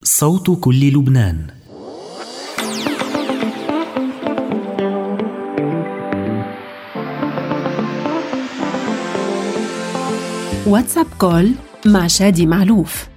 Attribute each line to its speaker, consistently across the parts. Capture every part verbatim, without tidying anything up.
Speaker 1: صوت كل لبنان.
Speaker 2: واتساب كول مع شادي معلوف.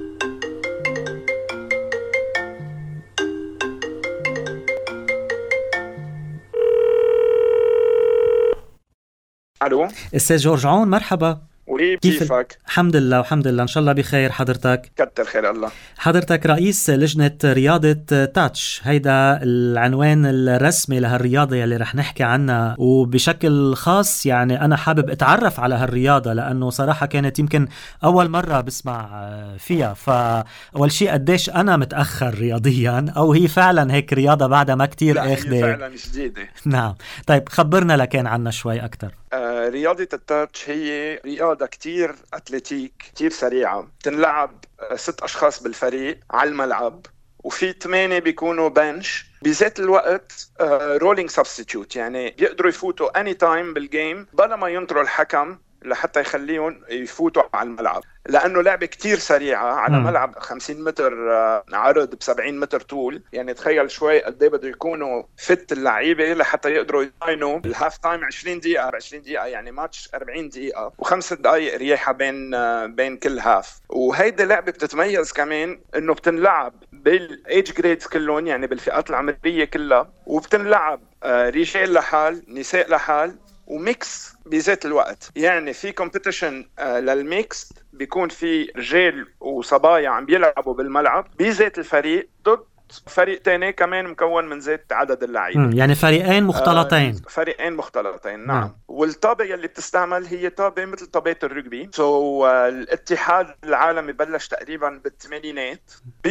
Speaker 3: الو
Speaker 1: استاذ جورج عون، مرحبا.
Speaker 3: ولي
Speaker 1: كيف
Speaker 3: كيفك؟
Speaker 1: الحمد لله والحمد لله، ان شاء الله بخير. حضرتك
Speaker 3: كتر خير الله.
Speaker 1: حضرتك رئيس لجنة رياضة تاتش، هيدا العنوان الرسمي لهالرياضة يلي رح نحكي عنها، وبشكل خاص يعني أنا حابب أتعرف على هالرياضة لأنه صراحة كانت يمكن أول مرة بسمع فيها. فأول شيء قديش أنا متأخر رياضيا، أو هي فعلا هيك رياضة بعدها ما كتير
Speaker 3: لا
Speaker 1: أخذة؟
Speaker 3: هي فعلا جديدة.
Speaker 1: نعم، طيب خبرنا لكان عنا شوي أكتر.
Speaker 3: آه رياضة التاتش هي رياضة كتير أتليتيك، كتير سريعة، تنلعب آه ست أشخاص بالفريق على الملعب، وفي ثمانية بيكونوا بنش. بذات الوقت رولينج uh, سبستيتيوت، يعني بيقدروا يفوتوا اني تايم بالجيم بلا ما ينطروا الحكم لحتى يخليهم يفوتوا على الملعب، لأنه لعبة كتير سريعة على م. ملعب خمسين متر عرض بسبعين متر طول. يعني تخيل شوي قد ايه بده يكونوا فت اللعيبة لحتى يقدروا يضاينوا الهاف تايم عشرين دقيقة عشرين دقيقة، يعني ماتش أربعين دقيقة وخمس دقايق رياحة بين بين كل هاف. وهيدي لعبة بتتميز كمان انه بتنلعب بالايج جريدز كلهم، يعني بالفئات العمرية كلها، وبتنلعب رجال لحال نساء لحال وميكس بذات الوقت. يعني في كومبيتيشن للميكس، بيكون في رجال وصبايا عم بيلعبوا بالملعب بذات الفريق ضد فريق تاني كمان مكون من ذات عدد اللاعبين،
Speaker 1: يعني فريقين مختلطين.
Speaker 3: آه فريقين مختلطين نعم. نعم.
Speaker 1: نعم.
Speaker 3: والطابة اللي بتستعمل هي طابة مثل طابة الرجبي. سو so, uh, الاتحاد العالمي بلش تقريبا بالثمانينات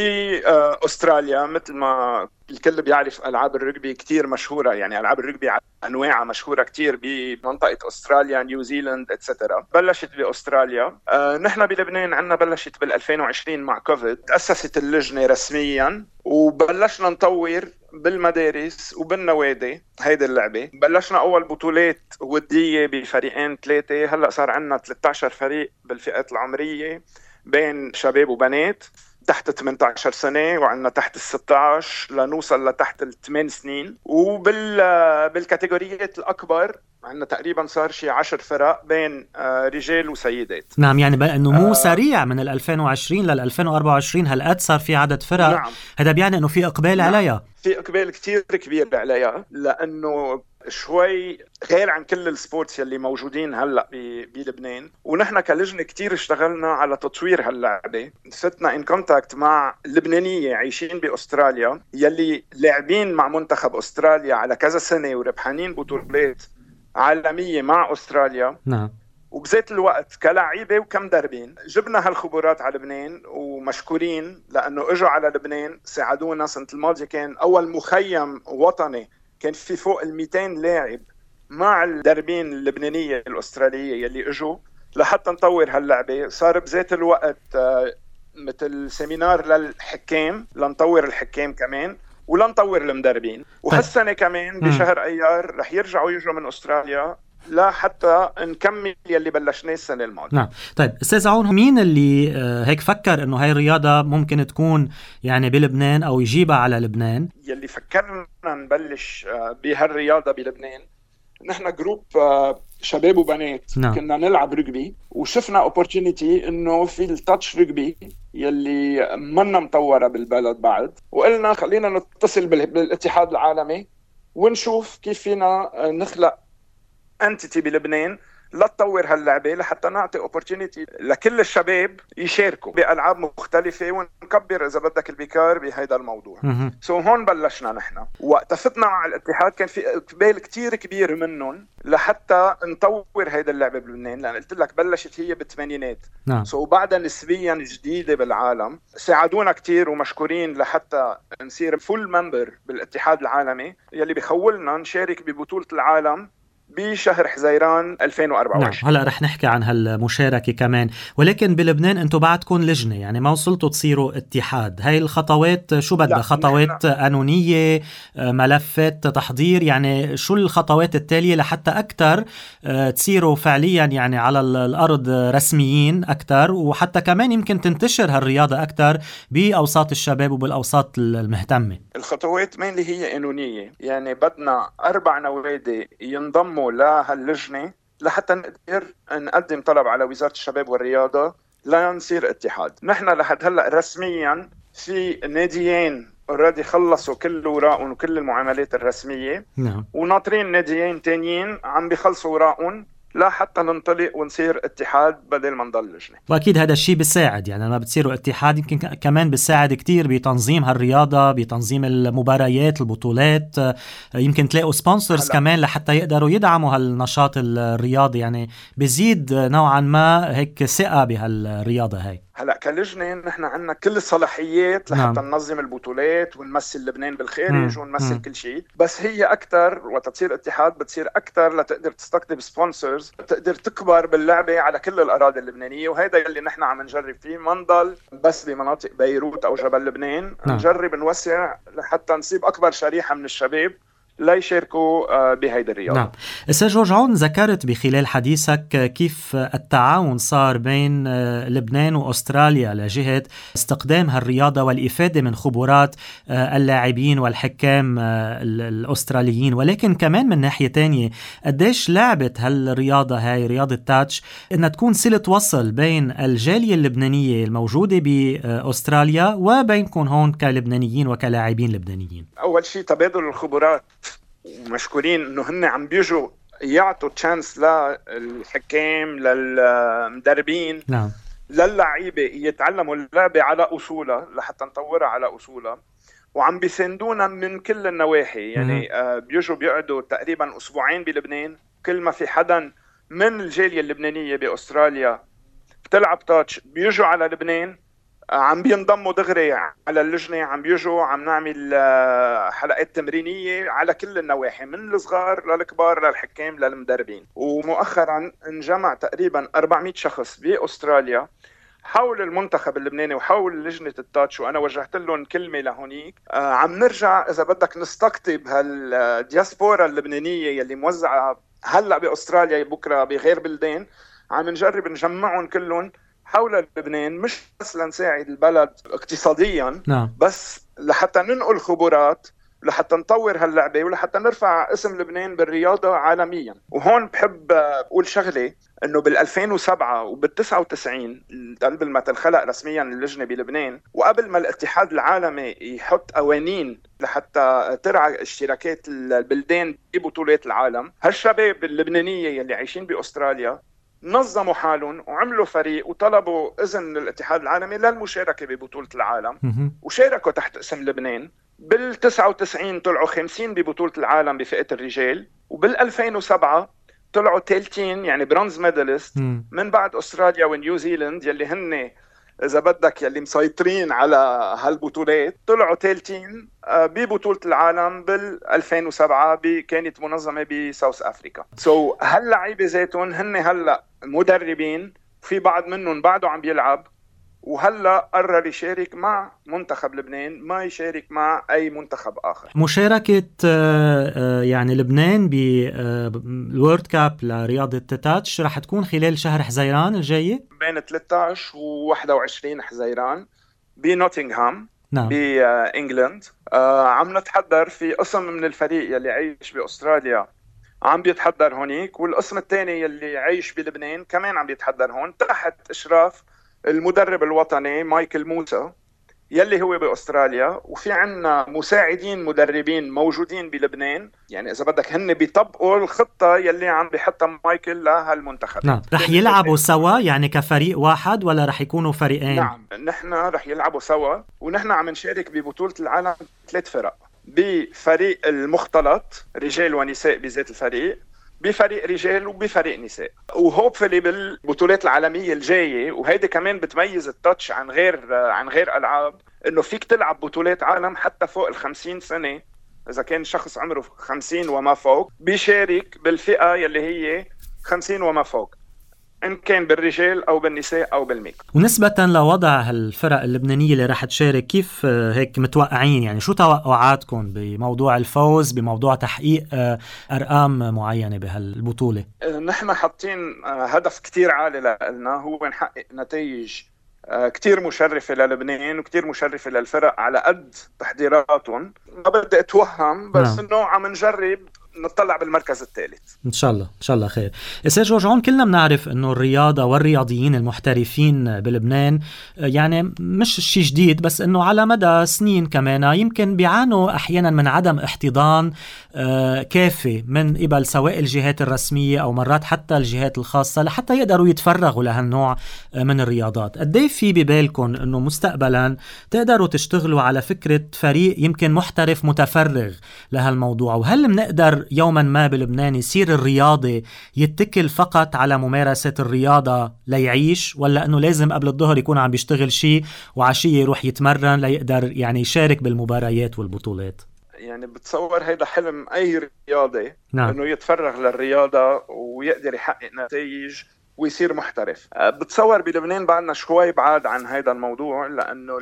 Speaker 3: بأستراليا. مثل ما الكل بيعرف ألعاب الرجبي كتير مشهورة، يعني ألعاب الرجبي أنواعها مشهورة كتير بمنطقة أستراليا، نيوزيلاند إتسترا. بلشت بأستراليا. آه نحن بلبنان عنا بلشت بالألفين وعشرين مع كوفيد. تأسست اللجنة رسميا وبلشنا نطور بالمدارس وبالنوادي هيدي اللعبة. بلشنا أول بطولات ودية بفريقين ثلاثة، هلأ صار عنا ثلاثة عشر فريق بالفئات العمرية بين شباب وبنات تحت ثمانية عشر سنة، وعنا تحت الستة عشر لنوصل لتحت الثمان سنين. وبالكاتيجوريات الأكبر عنا تقريبا صار شي عشر فرق بين رجال وسيدات.
Speaker 1: نعم، يعني بقى انه مو آه سريع من ألفين وعشرين لل ألفين وأربعة وعشرين هالقد صار في عدد فرق.
Speaker 3: نعم.
Speaker 1: هذا بيعني انه في اقبال
Speaker 3: نعم.
Speaker 1: عليها.
Speaker 3: في اقبال كتير كبير عليها، لانه شوي غير عن كل السبورتس يلي موجودين هلأ بلبنان. ونحن كلجنة كتير اشتغلنا على تطوير هاللعبة. فتنا ان كونتاكت مع لبنانية عايشين بأستراليا يلي لاعبين مع منتخب أستراليا على كذا سنة وربحانين بطولات عالمية مع أستراليا.
Speaker 1: نعم.
Speaker 3: وبذات الوقت كلاعيبة وكمدربين جبنا هالخبرات على لبنان، ومشكورين لأنه اجوا على لبنان ساعدونا. سنة الماضية كان أول مخيم وطني، كان في فوق المئتين لاعب مع الدربين اللبنانية الأسترالية يلي اجوا لحتى نطور هاللعبة. صار بذات الوقت مثل سيمينار للحكام لنطور الحكام كمان ولنطور المدربين. وهالسنة كمان بشهر أيار رح يرجعوا يجوا من أستراليا لا حتى نكمل يلي بلشناه السنة الماضية.
Speaker 1: نعم. طيب أستاذ عون، مين اللي هيك فكر إنه هاي الرياضة ممكن تكون يعني بلبنان أو يجيبها على لبنان؟
Speaker 3: يلي فكرنا نبلش بهالرياضة بلبنان نحن جروب شباب وبنات. نعم. كنا نلعب رجبي وشفنا opportunity إنه في التاتش رجبي يلي منا مطورة بالبلد بعد، وقلنا خلينا نتصل بالاتحاد العالمي ونشوف كيف فينا نخلق انتيتي بلبنان لتطور هاللعبة لحتى نعطي opportunity لكل الشباب يشاركوا بألعاب مختلفة ونكبر إذا بدك البكار بهيدا الموضوع. سو so هون بلشنا نحن. وقت فتنا مع الاتحاد كان في اقبال كتير كبير منهم لحتى نطور هيدا اللعبة بلبنان، لأن قلت لك بلشت هي بالثمانينات.
Speaker 1: نعم.
Speaker 3: سو so بعدها نسبيا جديدة بالعالم. ساعدونا كتير ومشكورين لحتى نصير فول ممبر بالاتحاد العالمي يلي بيخولنا نشارك ببطولة العالم بشهر حزيران ألفين وأربعة وعشرين.
Speaker 1: نعم، هلا رح نحكي عن هالمشاركة كمان، ولكن بلبنان انتم بعدكم لجنة، يعني ما وصلتوا تصيروا اتحاد. هاي الخطوات شو بدها؟ خطوات قانونية، ملفات تحضير، يعني شو الخطوات التالية لحتى أكتر تصيروا فعليا يعني على الأرض رسميين أكتر، وحتى كمان يمكن تنتشر هالرياضة أكتر بأوساط الشباب وبالأوساط المهتمة؟
Speaker 3: الخطوات مين اللي هي قانونية، يعني بدنا أربع نوادي ينضموا لهاللجنة لحتى نقدر نقدم طلب على وزارة الشباب والرياضة لنصير اتحاد. نحن لحد هلأ رسميا في ناديين اوريدي خلصوا كل وراءهم وكل المعاملات الرسمية.
Speaker 1: نعم.
Speaker 3: وناطرين ناديين تانيين عم بيخلصوا وراءهم لا حتى ننطلق ونصير اتحاد بدل ما نضل لجنة.
Speaker 1: واكيد هذا الشيء بيساعد، يعني لما بتصيروا اتحاد يمكن كمان بيساعد كتير بتنظيم هالرياضة، بتنظيم المباريات، البطولات، يمكن تلاقوا سبونسرز كمان لحتى يقدروا يدعموا هالنشاط الرياضي، يعني بيزيد نوعا ما هيك ثقة بهالرياضة هاي.
Speaker 3: هلا كلجنة نحن عندنا كل الصلاحيات لحتى
Speaker 1: نعم.
Speaker 3: ننظم البطولات ونمثل لبنان بالخارج
Speaker 1: مم.
Speaker 3: ونمثل
Speaker 1: مم.
Speaker 3: كل شيء، بس هي أكتر وتصير اتحاد بتصير أكتر لتقدر تستقطب سبونسرز، تقدر تكبر باللعبة على كل الأراضي اللبنانية. وهذا اللي نحن عم نجرب فيه، ما نضل بس بمناطق بيروت أو جبل لبنان.
Speaker 1: نعم.
Speaker 3: نجرب نوسع لحتى نصيب أكبر شريحة من الشباب لا يشاركوا بهيدا الرياضة.
Speaker 1: نعم. أستاذ جورج عون، ذكرت بخلال حديثك كيف التعاون صار بين لبنان وأستراليا لجهة استقدام هالرياضة والإفادة من خبرات اللاعبين والحكام الأستراليين، ولكن كمان من ناحية تانية قديش لعبت هالرياضة هاي رياضة تاتش إنها تكون صلة وصل بين الجالية اللبنانية الموجودة بأستراليا وبينكم هون كلبنانيين وكلاعبين لبنانيين؟
Speaker 3: أول شيء تبادل الخبرات، ومشكورين انه هن عم بيجوا يعطوا تشانس للحكام للمدربين.
Speaker 1: نعم.
Speaker 3: للعيبه يتعلموا اللعبه على اصولها لحتى نطورها على اصولها، وعم بيساندونا من كل النواحي. يعني آه بيجوا بيقعدوا تقريبا اسبوعين بلبنان، كل ما في حدا من الجاليه اللبنانيه باستراليا بتلعب تاتش بيجوا على لبنان، عم بينضموا دغري على اللجنة، عم بيجوا عم نعمل حلقات تمرينية على كل النواحي من الصغار للكبار للحكام للمدربين. ومؤخرا انجمع تقريبا أربعمية شخص بأستراليا حول المنتخب اللبناني وحول لجنة التاتش، وأنا وجهت لهم كلمة لهونيك. عم نرجع إذا بدك نستقطب هالدياسبورا اللبنانية يلي موزعة هلأ بأستراليا بكرة بغير بلدان، عم نجرب نجمعهم كلهم حول لبنان، مش بس لنساعد البلد اقتصاديا.
Speaker 1: نعم.
Speaker 3: بس لحتى ننقل خبرات، لحتى نطور هاللعبة، ولحتى نرفع اسم لبنان بالرياضة عالميا. وهون بحب أقول شغلة، انه بالألفين وسبعة وبالتسعة وتسعين قبل ما تنخلق رسميا اللجنة بلبنان، وقبل ما الاتحاد العالمي يحط قوانين لحتى ترعى اشتراكات البلدان ببطولات العالم، هالشباب اللبنانية اللي عايشين بأستراليا نظموا حالهم وعملوا فريق وطلبوا إذن الاتحاد العالمي للمشاركة ببطولة العالم، وشاركوا تحت اسم لبنان. بالتسعة وتسعين طلعوا خمسين ببطولة العالم بفئة الرجال، وبالألفين وسبعة طلعوا ثلاثين يعني برونز ميداليست من بعد أستراليا ونيوزيلند يلي هن إذا بدك يلي مسيطرين على هالبطولات. طلعوا ثلاثين ببطولة العالم بالألفين وسبعة كانت منظمة بساوث أفريقيا. سو so, هاللعيبة ذاتهم هن هلأ مدربين، في بعض منهم بعده عم بيلعب، وهلأ قرر يشارك مع منتخب لبنان، ما يشارك مع أي منتخب آخر.
Speaker 1: مشاركة يعني لبنان بالورد كاب لرياضة تاتش رح تكون خلال شهر حزيران الجاي
Speaker 3: بين ثلاثة عشر وواحد وعشرين حزيران بنوتنغهام.
Speaker 1: نعم.
Speaker 3: بإنجلند. آه عم نتحضر في قسم من الفريق يلي عايش بأستراليا عم بيتحضر هونيك، والقسم الثاني يلي عايش بلبنان كمان عم بيتحضر هون تحت إشراف المدرب الوطني مايكل موسى يلي هو بأستراليا. وفي عنا مساعدين مدربين موجودين بلبنان، يعني إذا بدك هن بيطبقوا الخطة يلي عم بيحطها مايكل لهالمنتخب.
Speaker 1: نعم. رح يلعبوا سوا يعني كفريق واحد ولا رح يكونوا فريقين؟
Speaker 3: نعم، نحن رح يلعبوا سوا، ونحن عم نشارك ببطولة العالم ثلاث فرق، بفريق المختلط رجال ونساء بذات الفريق، بفريق رجال وبفريق نساء. وهوبفلي بالبطولات العالمية الجاية، وهيدي كمان بتميز التاتش عن غير عن غير ألعاب، إنه فيك تلعب بطولات عالم حتى فوق الخمسين سنة إذا كان شخص عمره خمسين وما فوق بيشارك بالفئة يلي هي خمسين وما فوق، إن كان بالرجال أو بالنساء أو بالميك.
Speaker 1: ونسبة لوضع هالفرق اللبنانية اللي رح تشارك، كيف هيك متوقعين؟ يعني شو توقعاتكم بموضوع الفوز، بموضوع تحقيق أرقام معينة بهالبطولة؟
Speaker 3: نحن حاطين هدف كتير عالي لنا، هو نحقق نتائج كتير مشرفة للبنان وكتير مشرفة للفرق على قد تحضيراتهم. ما بدي أتوهم، بس إنه عم نجرب نطلع بالمركز الثالث
Speaker 1: ان شاء الله. ان شاء الله خير. استاذ جورج، هون كلنا بنعرف انه الرياضه والرياضيين المحترفين بلبنان يعني مش شيء جديد، بس انه على مدى سنين كمان يمكن بيعانوا احيانا من عدم احتضان كافي من قبل سواء الجهات الرسميه او مرات حتى الجهات الخاصه لحتى يقدروا يتفرغوا لهالنوع من الرياضات. قد ايه في ببالكم انه مستقبلا تقدروا تشتغلوا على فكره فريق يمكن محترف متفرغ لهالموضوع؟ وهل بنقدر يوما ما بلبنان يصير الرياضي يتكل فقط على ممارسة الرياضة ليعيش، ولا أنه لازم قبل الظهر يكون عم بيشتغل شيء وعشية يروح يتمرن ليقدر يعني يشارك بالمباريات والبطولات؟
Speaker 3: يعني بتصور هيدا حلم أي رياضي،
Speaker 1: نعم.
Speaker 3: أنه يتفرغ للرياضة ويقدر يحقق نتائج ويصير محترف. بتصور بلبنان بعدنا شوي بعاد عن هيدا الموضوع، لأنه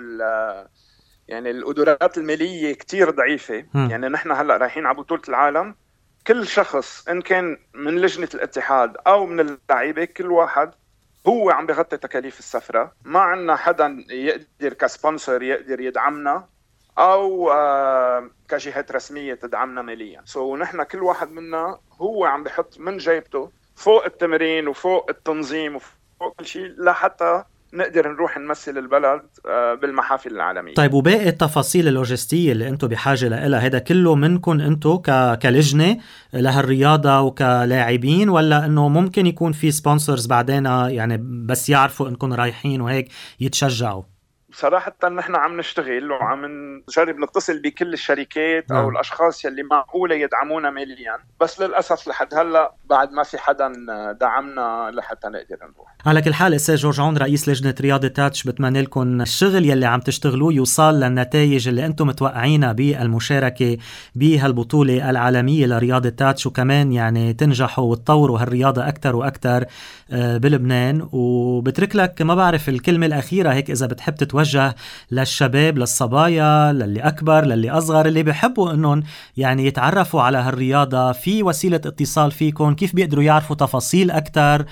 Speaker 3: يعني القدرات المالية كتير ضعيفة. م. يعني نحن هلأ رايحين على بطولة العالم، كل شخص إن كان من لجنة الاتحاد أو من اللعيبة كل واحد هو عم بيغطي تكاليف السفرة. ما عنا حدا يقدر كسبونسر يقدر يدعمنا أو آه كجهات رسمية تدعمنا ماليا. سو نحن كل واحد منا هو عم بيحط من جيبته فوق التمرين وفوق التنظيم وفوق كل شيء لحتى نقدر نروح نمثل البلد بالمحافل العالمية.
Speaker 1: طيب، وباقي التفاصيل اللوجستية اللي انتم بحاجة لها، هذا كله منكم انتم ك... كلجنة لهالرياضة وكلاعبين، ولا انه ممكن يكون في سبونسرز بعدين يعني بس يعرفوا انكم رايحين وهيك يتشجعوا؟
Speaker 3: صراحة نحن عم نشتغل وعم نجرب نتصل بكل الشركات أو م. الأشخاص يلي معقولة يدعمونا ماليا، بس للأسف لحد هلأ بعد ما في حدا دعمنا لحتى نقدر نروح.
Speaker 1: على كل حال أستاذ جورج عون، رئيس لجنة رياضة تاتش، بتمنى لكم الشغل يلي عم تشتغلوه يوصل للنتائج اللي أنتم متوقعينها بالمشاركة بهالبطولة العالمية لرياضة تاتش، وكمان يعني تنجحوا وتطوروا هالرياضة أكتر وأكتر بلبنان. وبترك لك ما بعرف الكلمة الأخيرة هيك إذا بتحب تتوجه للشباب، للصبايا، للي أكبر، للي أصغر، اللي بيحبوا أنهم يعني يتعرفوا على هالرياضة، في وسيلة اتصال فيكم؟ كيف بيقدروا يعرفوا تفاصيل أكتر؟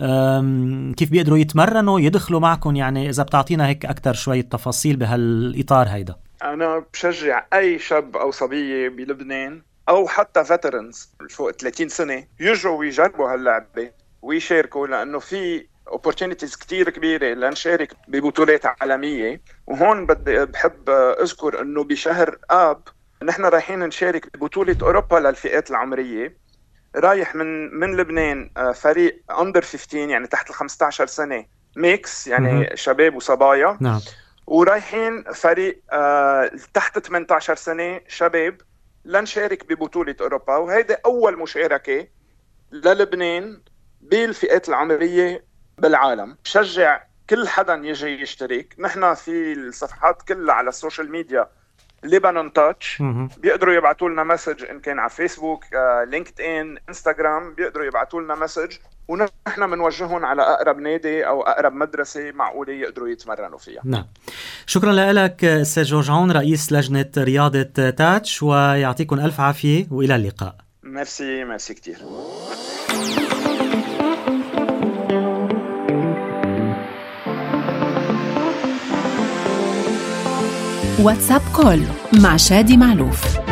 Speaker 1: كيف بيقدروا يتمرنوا يدخلوا معكم؟ يعني إذا بتعطينا هيك أكتر شوية تفاصيل بهالإطار هيدا.
Speaker 3: أنا بشجع أي شاب أو صبية بلبنان أو حتى veterans فوق ثلاثين سنة يجوا ويجربوا هاللعبة ويشاركوا، لأنه في opportunities كتير كبيرة لنشارك ببطولات عالمية. وهون بدي بحب أذكر أنه بشهر آب نحن رايحين نشارك ببطولة أوروبا للفئات العمرية. رايح من من لبنان فريق under خمستاشر يعني تحت ال خمسة عشر سنة ميكس، يعني م- شباب وصبايا.
Speaker 1: نعم.
Speaker 3: ورايحين فريق تحت ثمانية عشر سنة شباب لنشارك ببطولة أوروبا. وهيدا أول مشاركة للبنان بالفئات العمرية بالعالم. شجع كل حدا يجي يشترك. نحن في الصفحات كلها على السوشيال ميديا لبنان تاتش، بيقدروا يبعتوا لنا مسج إن كان على فيسبوك، لينكد إن، إنستغرام، بيقدروا يبعتوا لنا مسج ونحن منوجههم على أقرب نادي أو أقرب مدرسة معقولة يقدروا يتمرنوا فيها.
Speaker 1: نعم. شكرا لك أستاذ جورج عون، رئيس لجنة رياضة تاتش، ويعطيكم ألف عافية وإلى اللقاء.
Speaker 3: ميرسي ميرسي كتير.
Speaker 2: واتساب كول مع شادي معلوف.